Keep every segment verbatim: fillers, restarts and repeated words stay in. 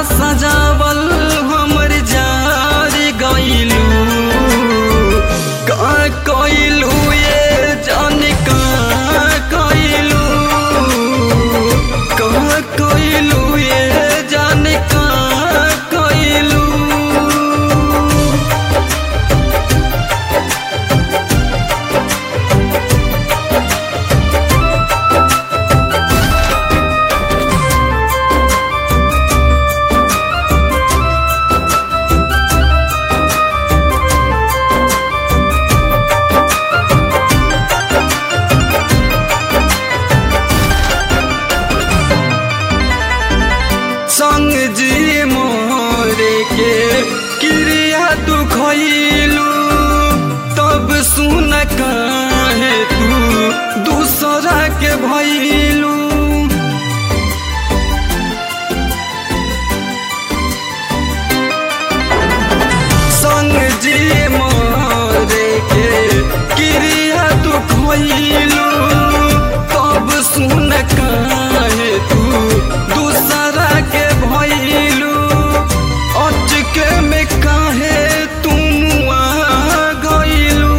सजावल हमर जार गइलू का कइलू ये जाने का कइलू का कइलू ये जाने का कइलू। संग जी मोरे के क्रिया तू खइलू तब सुन काहे तू दूसरा के भइलू। संग जी मोरे के क्रिया तू खइलू तब सुन काहे तू दूसरा के भइलू। अचके में काहे तुम आ गइलू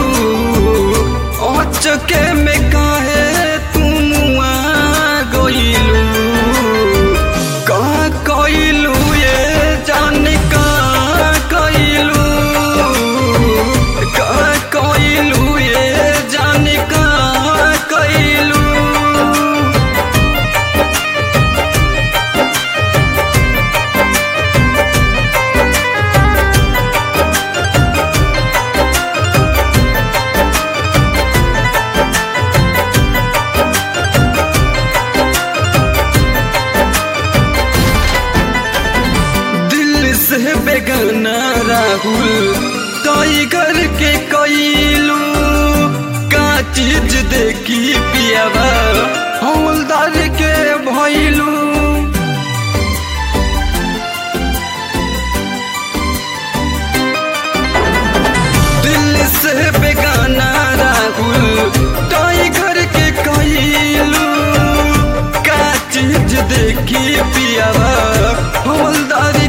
अचके में काहे तुम आ गइलू का कइलू ये जाने का कइलू का कइलू ये जाने का कइलू। से बेगाना राहुल टाइगर के कइलू का चीज देखी पियावा हवलदार के भइलू। दिल से बेगाना राहुल टाइगर के कइलू का चीज देखी पियावा हवलदार